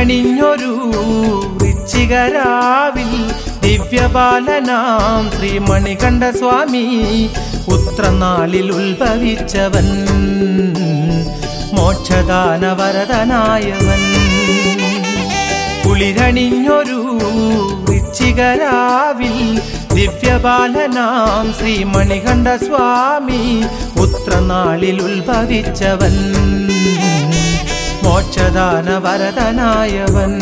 കുളിരണിഞ്ഞൊരു വൃശ്ചികരാവിൽ ദിവ്യബാലനാം ശ്രീമണികണ്ഠ സ്വാമി ഉത്രനാളിൽ ഉത്ഭവിച്ചവൻ മോക്ഷദാനവരദനായവൻ. കുളിരണിഞ്ഞൊരു വൃശ്ചികരാവിൽ ദിവ്യബാലനാം ശ്രീമണികണ്ഠ സ്വാമി ഉത്രനാളിൽ ഉത്ഭവിച്ചവൻ മോക്ഷദാനവരദനായവൻ.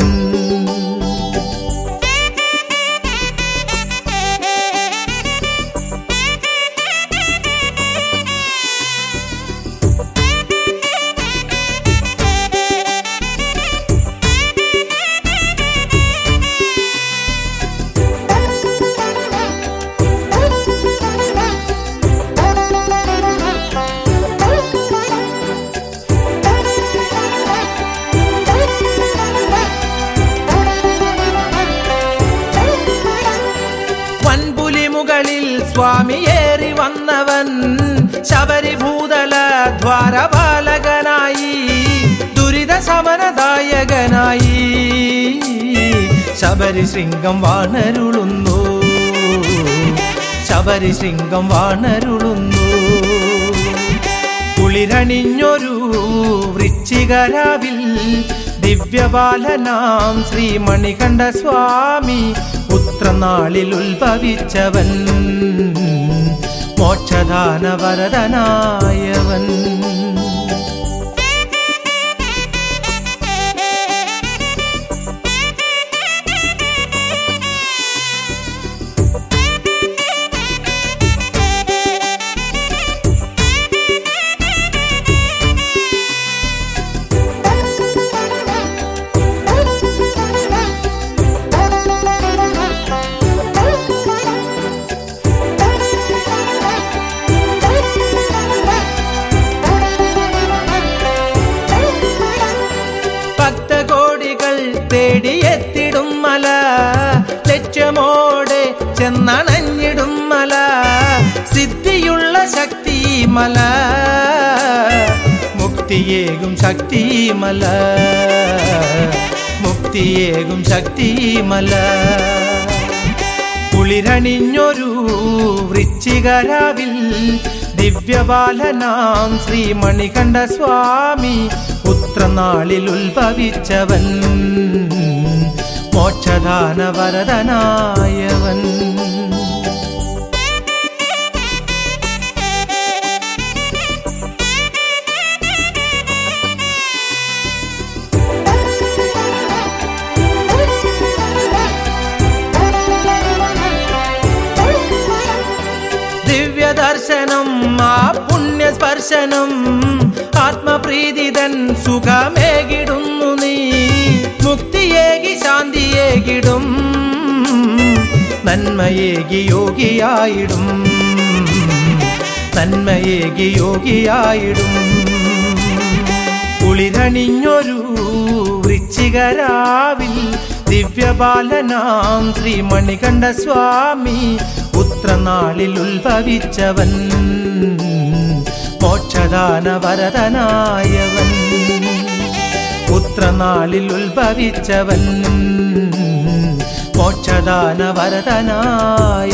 മുകളിൽ സ്വാമിയേറി വന്നവൻ ശബരിഭൂതല ദ്വാരപാലകനായി ദുരിത ശമനദായകനായി ശബരി ശൃംഗം വാണരുളുന്നു ശബരി ശൃംഗം വാണരുളുന്നു. കുളിരണിഞ്ഞൊരു വൃശ്ചികരാവിൽ ദിവ്യബാലനാം ശ്രീമണികണ്ഠ സ്വാമി ഉത്രനാളിൽ ഉത്ഭവിച്ചവൻ മോക്ഷദാനവരദനായവൻ. തേടിയെത്തിടും മല ലക്ഷ്യമോടെ ചെന്നണഞ്ഞിടും മല സിദ്ധിയുള്ള ശക്തി മല മുക്തിയേകും ശക്തി മല മുക്തിയേകും ശക്തി മല. കുളിരണിഞ്ഞൊരു വൃശ്ചികരാവിൽ ദിവ്യബാലനാം ശ്രീമണികണ്ഠ സ്വാമി ഉത്രനാളിൽ ഉത്ഭവിച്ചവൻ മോക്ഷദാനവരദനായവൻ. ദിവ്യദർശനം ആ പുണ്യസ്പർശനം ആത്മപ്രീതിതൻ സുഖമേകിടുന്നു നീ മുക്തിയേകി ശാന്തിയേകിടും നന്മയേകി യോഗിയായിടും നന്മയേകി യോഗിയായിടും. കുളിരണിഞ്ഞൊരു വൃശ്ചികരാവിൽ ദിവ്യബാലനാം ശ്രീമണികണ്ഠ സ്വാമി ഉത്രനാളിൽ ഉത്ഭവിച്ചവൻ മോക്ഷദാനവരദനായവൻ. ഉത്രനാളിൽ ഉത്ഭവിച്ചവൻ മോക്ഷദാനവരദനായവൻ.